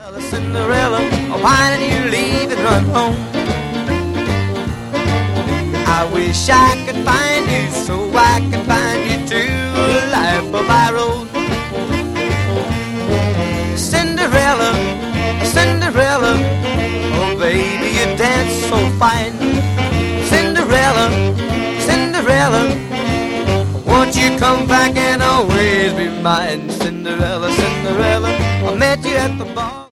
Cinderella, why did you leave and run home? I wish I could find you so I could find you too. Life of my road. Cinderella, Cinderella, oh baby, you dance so fine. Cinderella, Cinderella, won't you come back and always be mine? Cinderella, Cinderella, I met you at the bar.